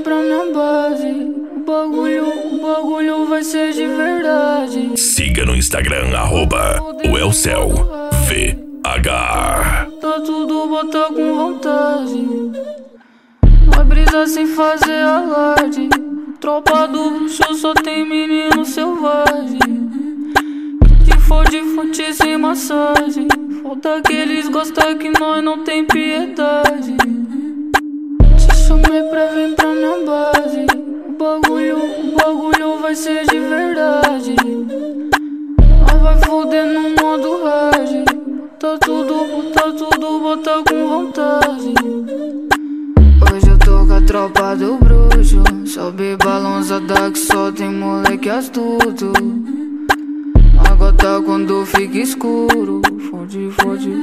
pra minha base. O bagulho vai ser de verdade. Siga no Instagram, @oelcelvh. Tá tudo, bota com vontade. Vai brisar sem fazer alarde. Tropa do bruxo só tem menino selvagem. Se for de fonte sem massagem, falta que eles gostam que nós não tem piedade. Te chamei pra vir pra minha base. O bagulho vai ser de verdade. Nós vai foder no modo hard. Bota tudo, bota com vontade. Hoje eu tô com a tropa do bruxo. Sobe balançada que só tem moleque astuto. A gota quando fica escuro, fode,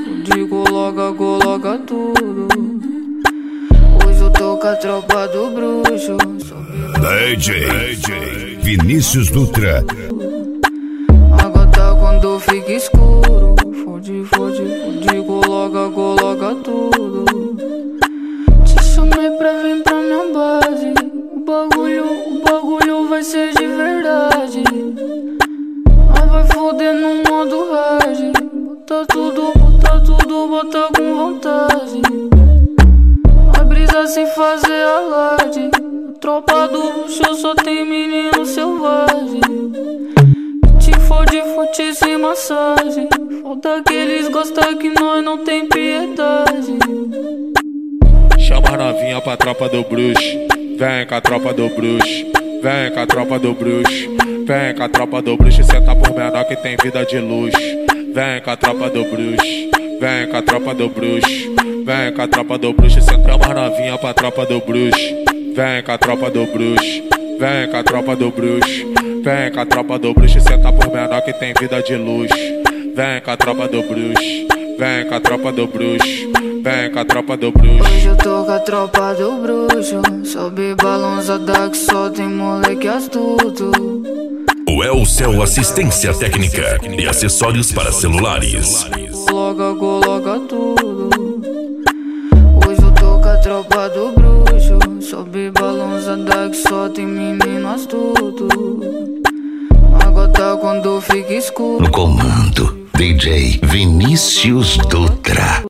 coloca tudo. Hoje eu tô com a tropa do bruxo. DJ Vinícius Dutra. A gota quando fica escuro, fode, coloca tudo. Te chamei pra vir pra minha base. O bagulho vai ser de verdade. Nós vai foder no modo hard. Bota tudo, bota com vontade. Vai brisar sem fazer alarde. Tropa do bruxo só tem menino selvagem. Te fode sem massagem. Falta que eles gostam que nós não tem piedade. Chama a novinha pra tropa do bruxo. Vem com a tropa do bruxo. Vem com a tropa do bruxo. Vem com a tropa do bruxo. Senta por menor que tem vida de luxo. Vem com a tropa do bruxo. Vem com a tropa do bruxo. Vem com a tropa do bruxo. Senta a novinha pra tropa do bruxo. Vem com a tropa do bruxo. Vem com a tropa do bruxo. Vem com a tropa do bruxo. Senta por menor que tem vida de luxo. Vem com a tropa do bruxo. Vem com a tropa do bruxo. Vem com a tropa do bruxo. Hoje eu tô com a tropa do bruxo. Sobe balançada que só tem moleque astuto. Oelcel Assistência Técnica e acessórios para celulares. Coloca tudo. Hoje eu tô com a tropa do bruxo. Sobe balançada que só tem menino astuto. A gota quando fica escuro. No comando, DJ Vinícius Dutra.